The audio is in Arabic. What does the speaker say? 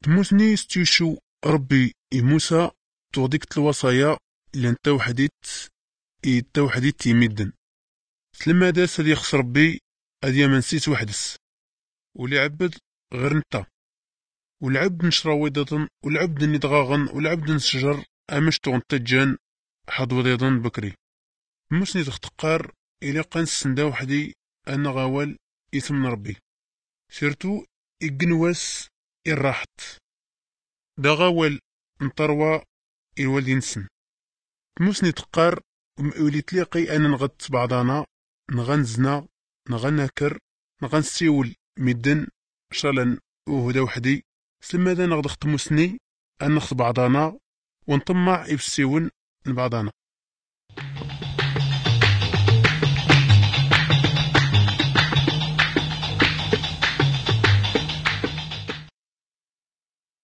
تموسني ستيشو ربي موسى توديك الوصايا اللي انت وحديت يمدن سلما داس اللي يخص ربي هذه ما نسيت وحدس ولي عبد غير انت والعبد نشراويضة والعبد ندغاغن والعبد نسجر امش تغنتجان حد وضيضن بكري موسني تختقار الى قنس سندا وحدي انا غاول يثمن ربي سيرتو إجنواس الراحت دا غاول نطروا الوالدي نسن موسني تقار ولي تلاقي انا نغط بعضانا نغنزنا نغنكر نغنسيول مدن شلن وهدا وحدي سلما دا نغض ختموسني ان نخط بعضانا ونطمع يبسيون بعضانا